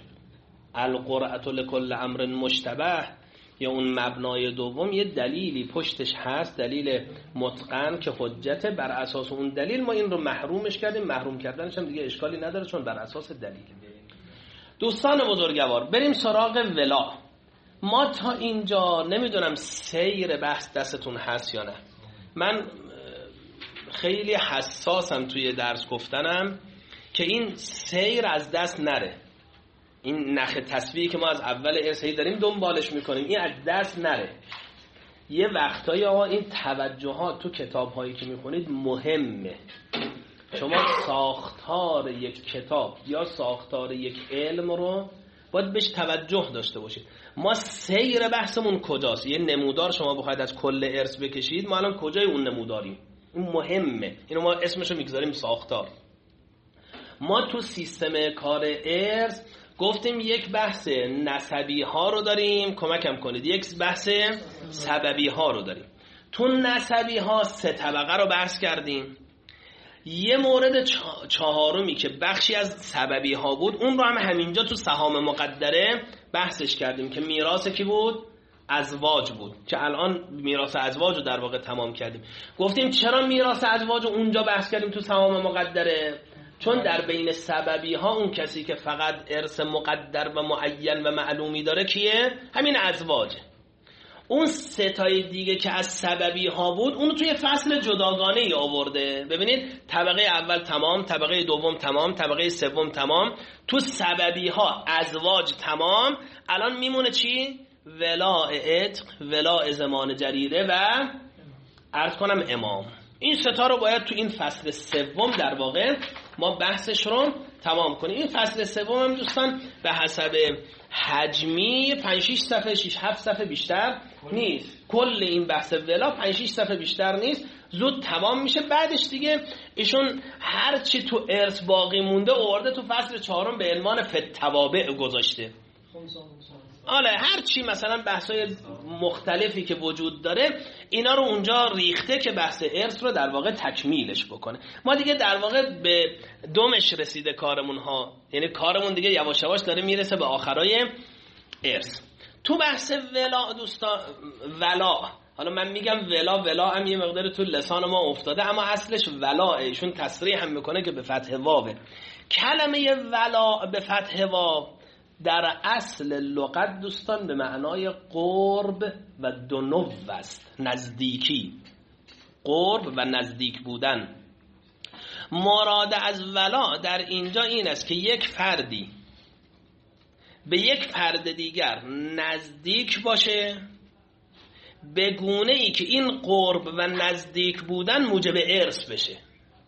S2: القرآن لکل امر مشتبه، یا اون مبنای دوم یه دلیلی پشتش هست، دلیل متقن که حجت، بر اساس اون دلیل ما این رو محرومش کردیم. محروم کردنش هم دیگه اشکالی نداره چون بر اساس دلیل. دوستان بزرگوار بریم سراغ ولا. ما تا اینجا نمیدونم سیر بحث دستتون هست یا نه، من خیلی حساسم توی درس گفتنم که این سیر از دست نره. این نخ تسبیحی که ما از اول ارسهی داریم دنبالش میکنیم این از دست نره. یه وقتایی آقا این توجهات تو کتاب‌هایی که میخونید مهمه. شما ساختار یک کتاب یا ساختار یک علم رو باید بهش توجه داشته باشید. ما سیر بحثمون کجاست؟ یه نمودار شما بخواید از کل ارث بکشید، ما الان کجای اون نموداریم؟ این مهمه. اینو ما اسمشو میگذاریم ساختار. ما تو سیستم کار ارث گفتیم یک بحث نسبی ها رو داریم، کمکم کنید، یک بحث سببی ها رو داریم. تو نسبی ها سه طبقه رو بحث کردیم. یه مورد چهارمی که بخشی از سببی ها بود اون رو هم همینجا تو سهام مقدره بحثش کردیم که میراث کی بود؟ ازواج بود که الان میراث ازواج رو در واقع تمام کردیم. گفتیم چرا میراث ازواج رو اونجا بحث کردیم تو سهام مقدره؟ چون در بین سببی ها اون کسی که فقط ارث مقدر و معین و معلومی داره کیه؟ همین ازواجه. اون ستای دیگه که از سببی ها بود اونو توی فصل جداگانه ای آورده. ببینید طبقه اول تمام، طبقه دوم تمام، طبقه سوم تمام، تو سببی ها ازواج تمام. الان میمونه چی؟ ولاء عتق، ولاء زمان جریده و عرض کنم امام. این ستا رو باید تو این فصل سوم در واقع ما بحثش رو تمام کنیم. این فصل سوم هم دوستان به حسب حجمی پنج شش صفحه، شش هفت صفحه بیشتر نیست. کل این بحث ولا پنج شش صفحه بیشتر نیست، زود تمام میشه. بعدش دیگه ایشون هر چی تو ارث باقی مونده آورده تو فصل چهارم به عنوان فتوابع گذاشته. آله هر چی مثلا بحثای مختلفی که وجود داره اینا رو اونجا ریخته که بحث ارث رو در واقع تکمیلش بکنه. ما دیگه در واقع به دومش رسیده کارمون ها، یعنی کارمون دیگه یواش یواش داره میرسه به آخرای ارث. تو بحث ولا دوستان، ولا، حالا من میگم ولا، ولا هم یه مقدار تو لسان ما افتاده اما اصلش ولا، ایشون تصریح هم میکنه که به فتح واو. کلمه ولا به فتح واو در اصل لغت دوستان به معنای قرب و دنو است، نزدیکی، قرب و نزدیک بودن. مراد از ولا در اینجا این است که یک فردی به یک فرد دیگر نزدیک باشه به گونه ای که این قرب و نزدیک بودن موجب ارث بشه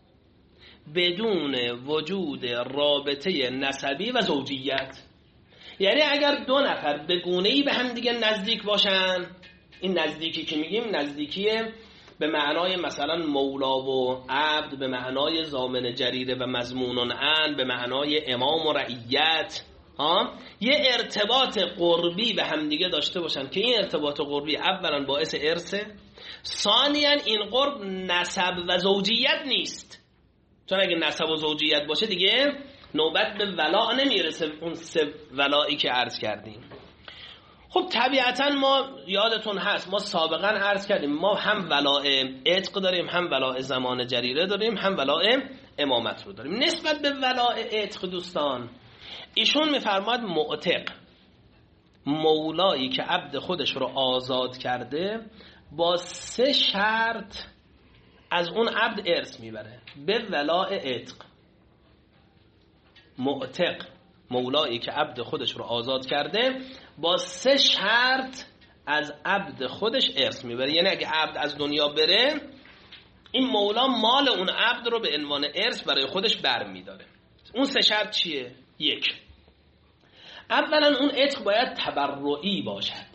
S2: بدون وجود رابطه نسبی و زوجیت. یعنی اگر دو نفر به گونه‌ای به هم دیگه نزدیک باشن، این نزدیکی که میگیم نزدیکیه به معنای مثلا مولا و عبد، به معنای ضامن جریره و مضمون ان، به معنای امام و رعیت، ها، یه ارتباط قربی به هم دیگه داشته باشن که این ارتباط قربی اولا باعث ارثه، ثانیاً این قرب نسب و زوجیت نیست، چون اگه نسب و زوجیت باشه دیگه نوبت به ولا نمیرسه، اون سه ولایی که عرض کردیم. خب طبیعتاً ما یادتون هست ما سابقاً عرض کردیم ما هم ولاء عتق داریم، هم ولاء زمان جریره داریم، هم ولاء امامت رو داریم. نسبت به ولاء عتق دوستان، ایشون میفرماد معتق مولایی که عبد خودش رو آزاد کرده با سه شرط از اون عبد ارث میبره به ولاء عتق. معتق مولایی که عبد خودش رو آزاد کرده با سه شرط از عبد خودش ارث میبره. یعنی اگه عبد از دنیا بره، این مولا مال اون عبد رو به عنوان ارث برای خودش برمیداره. اون سه شرط چیه؟ یک، اولا اون عتق باید تبرعی باشد.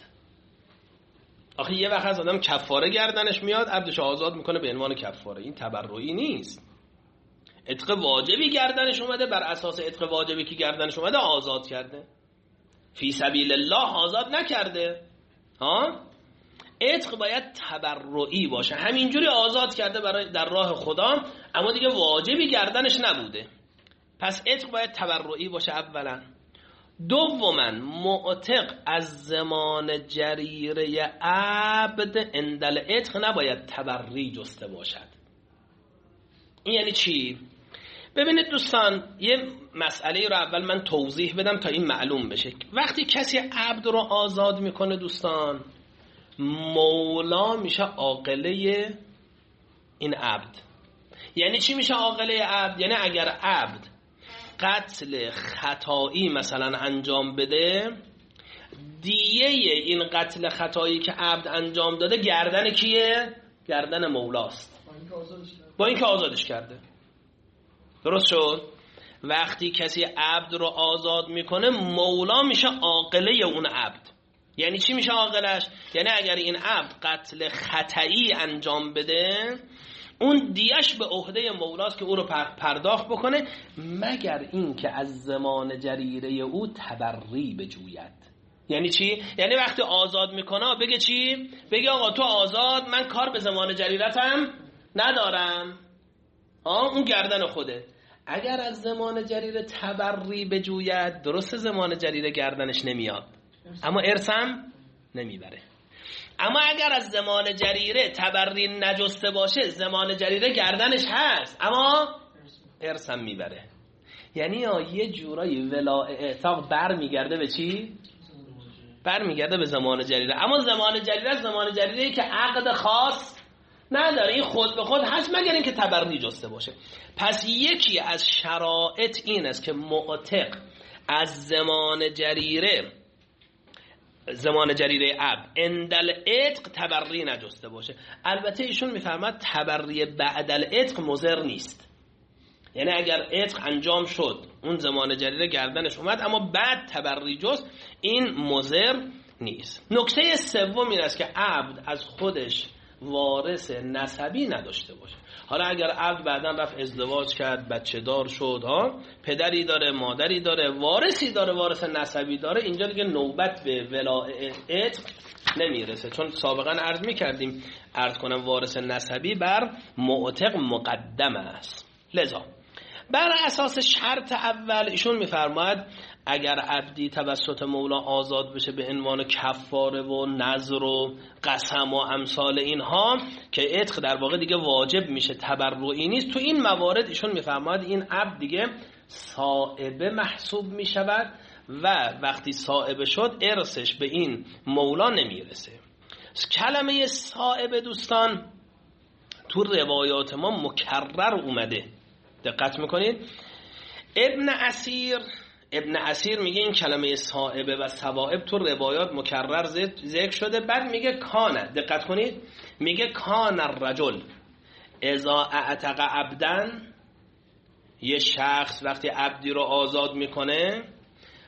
S2: آخه یه وقت از آدم کفاره گردنش میاد، عبدش آزاد میکنه به عنوان کفاره، این تبرعی نیست. عتق واجبی گردنش اومده، بر اساس عتق واجبی که گردنش اومده آزاد کرده، فی سبیل الله آزاد نکرده. ها، عتق باید تبرعی باشه، همینجوری آزاد کرده برای در راه خدا، اما دیگه واجبی گردنش نبوده، پس عتق باید تبرعی باشه اولا. دوما معتق از زمان جریره عبد اندل عتق نباید تبری جسته باشد. این یعنی چی؟ ببینید دوستان، یه مسئله رو اول من توضیح بدم تا این معلوم بشه. وقتی کسی عبد رو آزاد میکنه دوستان، مولا میشه عاقله این عبد. یعنی چی میشه عاقله عبد؟ یعنی اگر عبد قتل خطایی مثلا انجام بده، دیه این قتل خطایی که عبد انجام داده گردن کیه؟ گردن مولاست، با اینکه آزادش کرده. درست شد؟ وقتی کسی عبد رو آزاد میکنه، مولا میشه عاقله اون عبد. یعنی چی میشه عاقلش؟ یعنی اگر این عبد قتل خطایی انجام بده، اون دیش به عهده مولاست که او رو پرداخت بکنه، مگر این که از زمان جریره او تبری بجوید. یعنی چی؟ یعنی وقتی آزاد میکنه بگه چی؟ بگه آقا تو آزاد، من کار به زمان جریرتم ندارم، آه اون گردن خوده. اگر از زمان جریره تبری بجوید، درست زمان جریره گردنش نمیاد اما ارثم نمیبره. اما اگر از زمان جریره تبری نجسته باشه، زمان جریره گردنش هست اما ارثم میبره. یعنی یه جورایی ولاء اعتاق بر میگرده به چی؟ بر میگرده به زمان جریره. اما زمان جریره زمان جریره که عقد خاص نداره، این خود به خود هست مگر اینکه تبری جسته باشه. پس یکی از شرایط این است که معتق از زمان جریره زمان جریره عبد اندل عتق تبری نجسته باشه. البته ایشون میفرماد تبری بعدل عتق مضر نیست. یعنی اگر عتق انجام شد، اون زمان جریره گردنش اومد اما بعد تبری جست، این مضر نیست. نکته سوم این است که عبد از خودش وارث نسبی نداشته باشه. حالا اگر عبد بعداً رفت ازدواج کرد، بچه دار شد، ها، پدری داره، مادری داره، وارثی داره، وارث نسبی داره، اینجا دیگه نوبت به ولاء عتق نمیرسه، چون سابقاً عرض میکردیم، عرض کنم وارث نسبی بر معتق مقدم است. لذا بر اساس شرط اول ایشون میفرماید اگر عبدی توسط مولا آزاد بشه به عنوان کفاره و نذر و قسم و امثال اینها که عتق در واقع دیگه واجب میشه، تبرعی نیست، تو این موارد ایشون میفرماید این عبد دیگه صائبه محسوب میشود و وقتی صائبه شد ارثش به این مولا نمیرسه. کلمه صائبه دوستان تو روایات ما مکرر اومده، دقت میکنید. ابن اسیر ابن اسیر میگه این کلمه صائبه و صوائب تو روایات مکرر ذکر شده. بعد میگه کانه، دقت کنید، میگه کان الرجل اذا اعتق عبدن، یه شخص وقتی عبدی رو آزاد میکنه،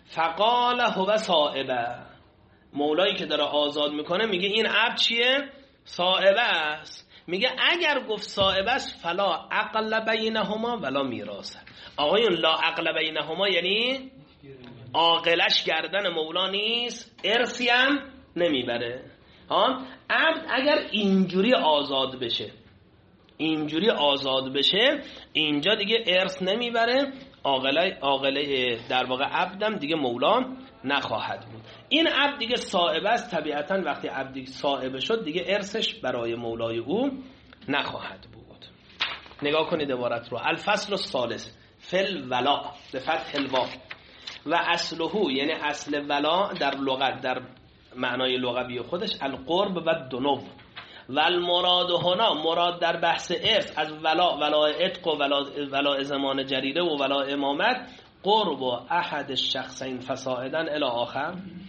S2: فقال هو صائبه، مولایی که داره آزاد میکنه میگه این عبد چیه؟ صائبه است. میگه اگر گفت صائبه است فلا عقل بینهما ولا میراث. آقایون لا عقل بینهما یعنی عاقلش گردن مولا نیست، ارثی هم نمیبره. ها عبد اگر اینجوری آزاد بشه، اینجوری آزاد بشه اینجا دیگه ارث نمیبره، عاقله عاقله در واقع عبدم دیگه مولا نخواهد بود. این عبد دیگه صائب است، طبیعتا وقتی عبد صائب شد دیگه ارثش برای مولای او نخواهد بود. نگاه کنید عبارت رو. الفصل الثالث فل ولا به فتح الواو و اصله، یعنی اصل ولا در لغت در معنای لغوی خودش القرب و دنو و المراد هنا، مراد در بحث ارث از ولا، ولا عتق و ولا, ولا زمان جریره و ولا امامت، قرب و احد الشخصین فصاعدن الی آخر،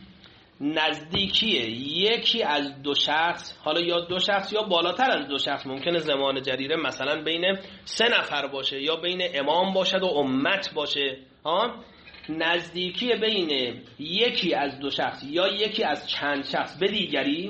S2: نزدیکی یکی از دو شخص، حالا یا دو شخص یا بالاتر از دو شخص، ممکنه زمان جریره مثلا بین سه نفر باشه یا بین امام باشد و امت باشه، ها نزدیکی بین یکی از دو شخص یا یکی از چند شخص به دیگری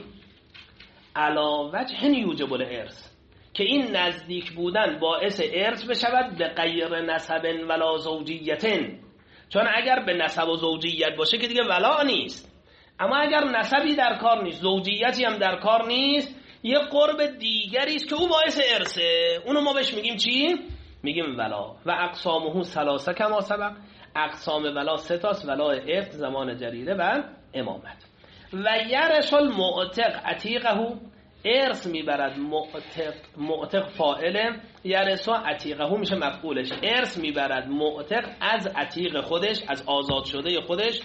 S2: علا وجه یوجب الارث، که این نزدیک بودن باعث ارث بشود به غیر نسب ولا زوجیتن، چون اگر به نسب و زوجیت باشه که دیگه ولا نیست، اما اگر نسبی در کار نیست، زوجیتی هم در کار نیست، یه قرب دیگری است که او باعث ارثه، اونو ما بهش میگیم چی؟ میگیم ولا. و اقسامه ثلاثه کما سبق، اقسام ولا سه تاست، ولا ارث، زمان جریره و امامت. و یرث المعتق عتیقه، ارث میبرد معتق، معتق فاعله، یرث عتیقه میشه مفعولش، ارث میبرد معتق از عتیق خودش، از آزاد شده خودش.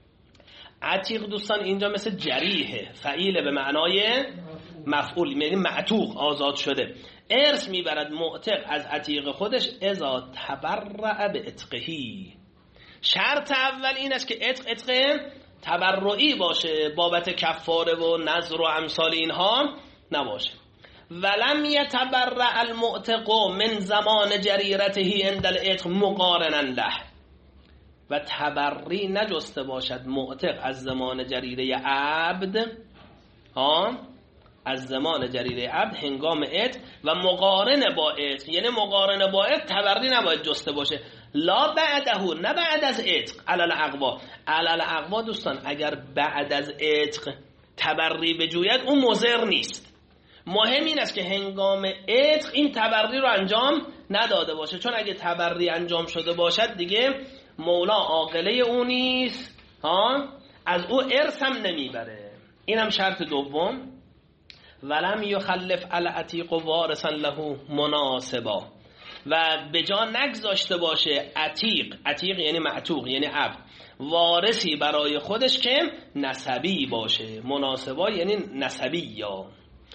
S2: عتیق دوستان اینجا مثل جریحه، فعیل به معنای مفعول، یعنی معتوق، آزاد شده. ارث میبرد معتق از عتیق خودش اذا تبرع به عتقهی. شرط اول این است که عتق عتق تبرعی باشه، بابت کفاره و نذر و امثال اینها نباشه. ولم یتبرع المعتق من زمان جریرته عند العتق مقارنا له، و تبرعی نجسته باشد معتق از زمان جریره عبد، ها از زمان جریره عبد هنگام عتق، و مقارن با عتق، یعنی مقارن با عتق تبرعی نباید جسته باشه. لا بعده، نه بعد از عتق، علل اقوا، علل اقوا دوستان اگر بعد از عتق تبرعی بجوید اون مضر نیست، مهم این است که هنگام عتق این تبرعی رو انجام نداده باشه، چون اگه تبرعی انجام شده باشد دیگه مولا عاقله او نیست، ها از او ارث هم نمیبره. این هم شرط دوم. ولم یخلف العتیق وارثا له مناسبا، و به جا نگذاشته باشه عتیق، عتیق یعنی معتوق یعنی عبد، وارثی برای خودش که نسبی باشه، مناسبا یعنی نسبی. یا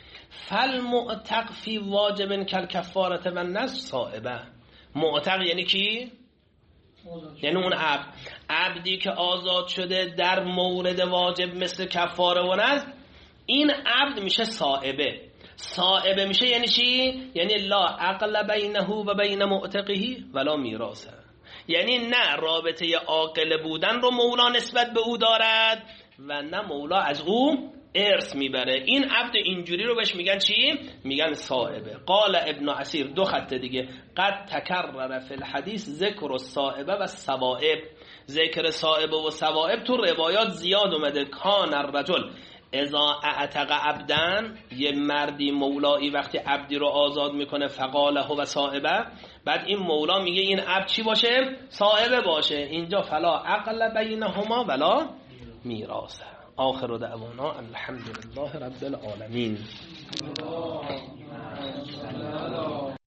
S2: فالمعتق فی واجب کالکفاره و النذر صائبه. معتق یعنی کی؟ یعنی اون عبد، عبدی که آزاد شده در مورد واجب مثل کفاره و نذر، این عبد میشه صائبه. صائبه میشه یعنی چی؟ یعنی لا عقل بینه و بین معتقه ولا میراثه، یعنی نه رابطه عاقل بودن رو مولا نسبت به او دارد و نه مولا از او ارث میبره. این عبد اینجوری رو بهش میگن چی؟ میگن صائبه. قال ابن عسیر، دو خط دیگه، قد تکرر فی الحدیث ذکر الصائبه و الصوائب، ذکر صائبه و صوائب تو روایات زیاد اومده. کان الرجل اذا اعتق عبدن، یه مردی مولایی وقتی عبدی رو آزاد میکنه فقاله و صائبه، بعد این مولا میگه این عبد چی باشه؟ صائبه باشه. اینجا فلا عقل بینهما ولا میراث. آخر دعوانا الحمدلله رب العالمین.